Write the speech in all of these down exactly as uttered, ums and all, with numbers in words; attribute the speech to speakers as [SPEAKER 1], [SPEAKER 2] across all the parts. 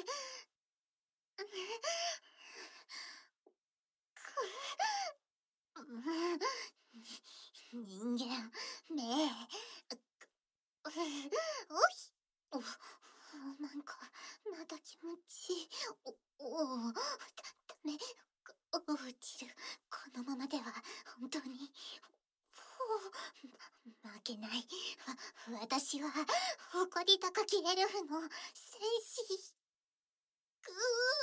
[SPEAKER 1] 人間、目、おひ、お、なんか、まだ気持ちいい。お、お、だ、ダメ、落ちる。このままでは、本当に、負けない。わ、私は、誇り高きエルフの戦士。ぐ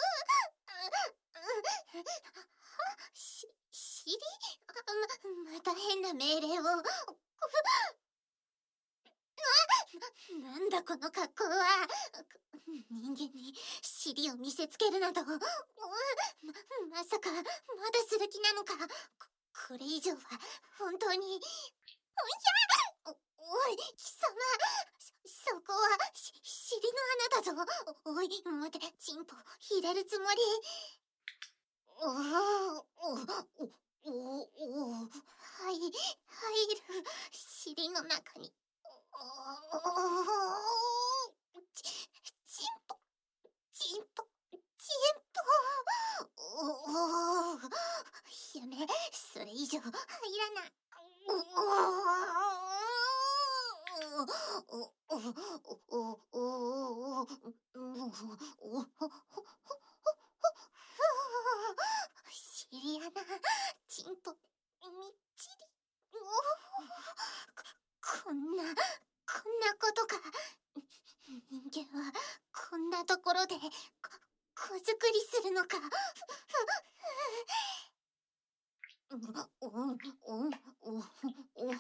[SPEAKER 1] ー、し、尻ま、また変な命令を。な、なんだこの格好は。人間に尻を見せつけるなど、ま、まさか、まだする気なのか。こ、これ以上は、本当に、おんひゃ！お、おい、貴様、そ、そこは、し、尻の穴だぞ。おい、待て、チンポ、入れるつもり。おお、お、お、お、はい、入る、尻の中に。おお、ち、チンポ、チンポ、チンポ。おお、やめ、それ以上入らない。おお、お、お、お、お、お、お、尻穴、チンポ、みっちり。おお、こんな、こんなことか。人間は、こんなところで、こ、子作りするのか。お、お、お、お、お、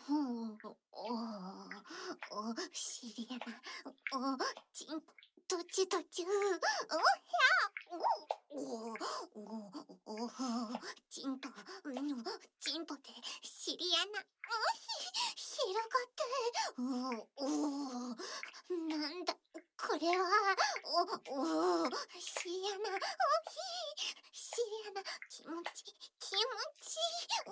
[SPEAKER 1] お、お、尻穴、お、チンポ、どっちどっち、お、ひゃ、お、お、お、お、チンポ、チンポって尻穴、おひ、広がって、お、お、なんだ、これは、お、お、尻穴、おひ、尻穴、気持ち、気持ち、うん、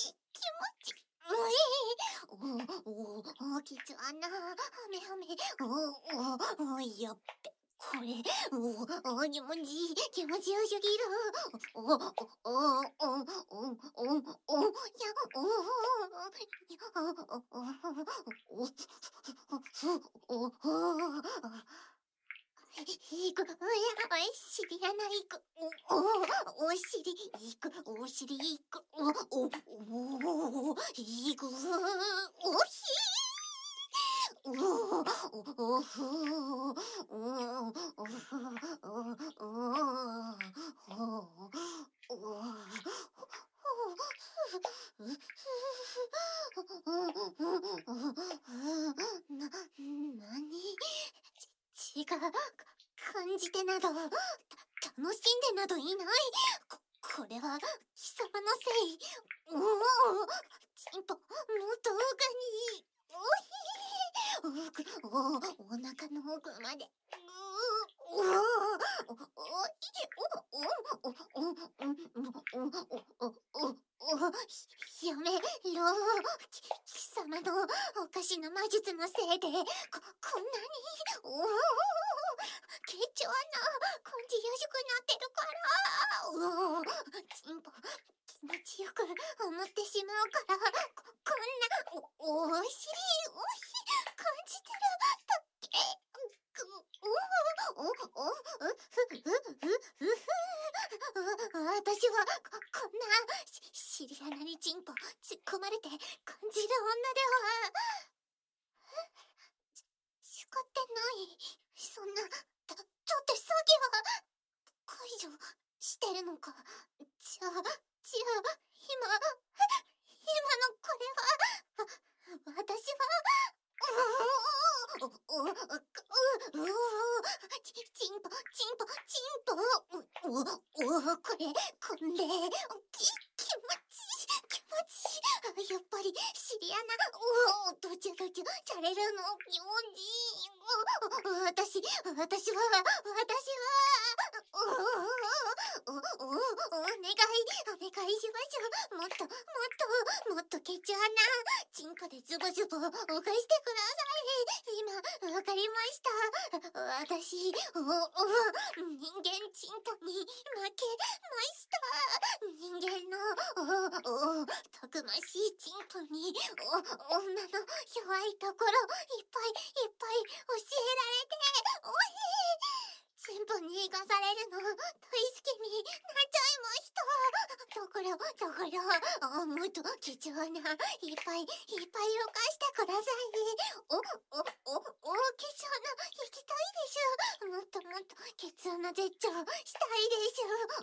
[SPEAKER 1] いい、気持ち、うい、お、お、お、きつ穴、はめはめ、お、お、お、やっべ。これ、お、お、気持ちいい、気持ちよすぎる。お、お、お、お、お、お、お、や、お、お、お、お、いく、おや、おい、尻穴いく、お、お、お尻いく、お尻いく、お、お、お、いく、おひお、お、お、ふ、お、お、お、ふ、お、お、お、な、なに？ち、違う、感じてなど、た、楽しんでなどいない。こ、これは、貴様のせい。おお、チンポ、もっと奥に。おひ、奥、お、お腹の奥まで。うお、お、お、おい、お、お、お、お、お、お、お、お、お、ひ、やめろ。き、貴様のおかしな魔術のせいで、こ、こんなに、おお、ケチョ穴、感じやすくなってるから。おお、チンポ、気持ちよく思ってしまうから、こ、こんな、お、お尻、おひ、感じてる。だっけ。おお、お、お、う、ふ、ふ、ふ、ふ、ふ。私は、こ、こんな、し、尻穴にチンポ突っ込まれて感じる女では。ち、違ってない。そんな、だ、だってさっきは、解除してるのか。じゃあ、じゃあ、今、今のこれは、わ、私は、おお、お、お、お、お、ち、チンポ、チンポ、チンポ、お、お、お、これ、こんで、き、気持ちいい、気持ちいい。やっぱり、尻穴、お、どちゅどちゅ、されるの、気持ちいい。お、私、私は、私は、 お、お、お、お願い、お願いします。もっと、もっと、もっとケチ穴、チンコでズボズボ、犯してください。今、わかりました。私、お、お、人間チンポに負けました。人間の、お、お、たくましいチンポに、お、女の弱いところ、いっぱいいっぱい教えられて、おい、チンポに生かされるの、大好きになっちゃいました。だから、だから、あ、もっと貴重な、いっぱいいっぱい犯してください。お、お、お、お、貴重な、行きたいです。もっともっと、ケツ穴絶頂したいです。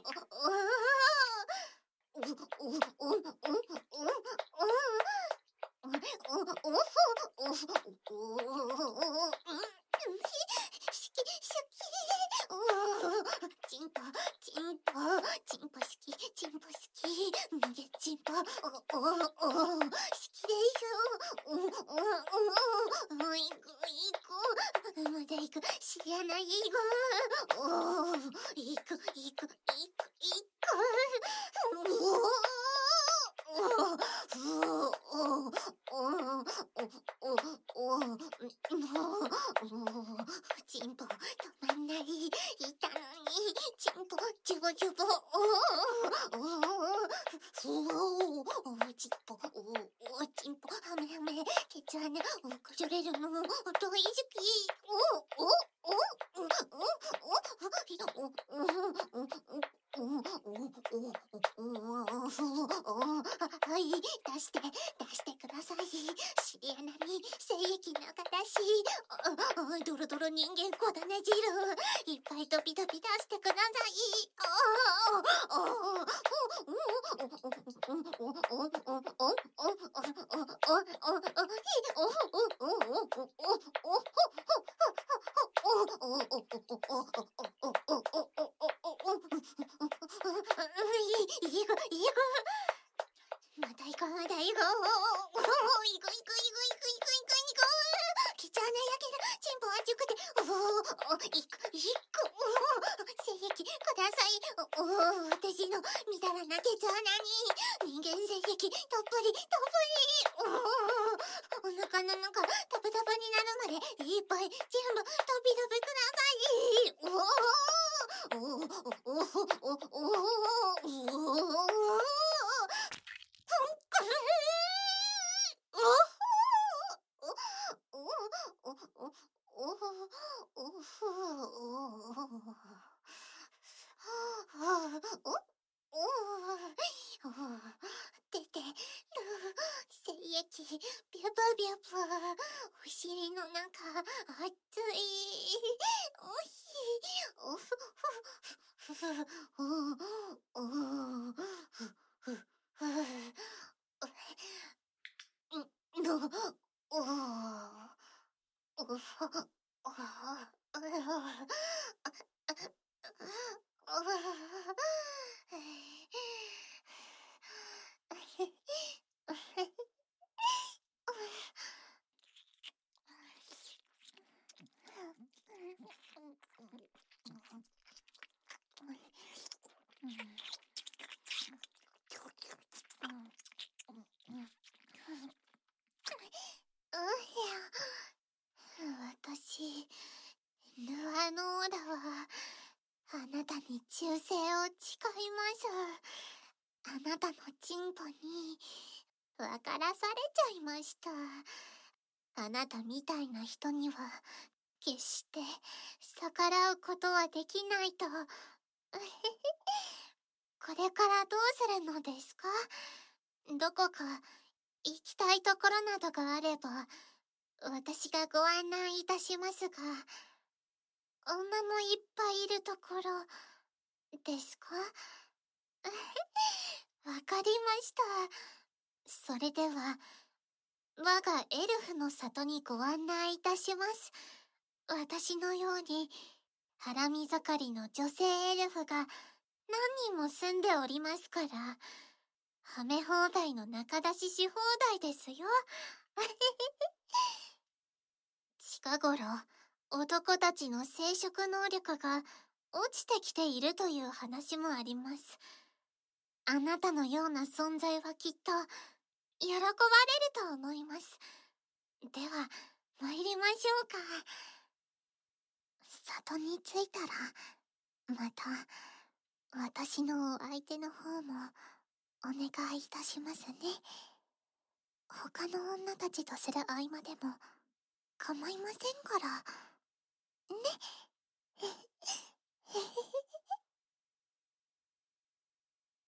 [SPEAKER 1] お、お、お、お、お、お、お、お、お、お、お、お、お、しき、しき、お、チンポ、チンポ、チンポ好き、チンポ好き、逃げチンポ、お、お、お、好きです。お、お、お、お、いく、いく、まだいく、知らないいく、お、いく、いく、いく、いく、お、お、お、お、お、お、お、チンポ止まんない、いたのに、チンポジュボジュボ、おおおおチンポ、おおチンポ、ハメハメ、ケツ穴、おこじょれるの、大好き、おおおおおおおおおおはい、出して、出してください。尻穴に精液流し、あ、ドロドロ人間こだね汁、いっぱい飛び飛び出してください。ああ、ああ、いいぐ、いいぐ。また行こう、また行こう。おー、行く、行く、行く、行く、行く、行く。きちゃなやけど、チンポは熟で、おー、行く、行く、おー、精液ください。おー、私のみだらなケツ穴に、人間精液、たっぷり、たっぷり、おー、お腹の中、タブタブになるまで、いっぱい、全部、飛び飛びください。おー、おー、おー、おー、おー、おー、おー、出てる精液ビュブビュブ、お尻の中熱い、おいおふふふふおおおふふふのおおお私、ヌアノーラは、あなたに忠誠を誓います。あなたのチンポに、分からされちゃいました。あなたみたいな人には、決して逆らうことはできないと。これからどうするのですか？どこか行きたいところなどがあれば、私がご案内いたしますが、女のいっぱいいるところですか？わかりました。それでは、我がエルフの里にご案内いたします。私のように、ハラミ盛りの女性エルフが何人も住んでおりますから、はめ放題の中出しし放題ですよ。近頃、男たちの生殖能力が落ちてきているという話もあります。あなたのような存在はきっと、喜ばれると思います。では、参りましょうか。里に着いたら、また、私のお相手の方も、お願いいたしますね。他の女たちとする合間でも、構いませんから。ね。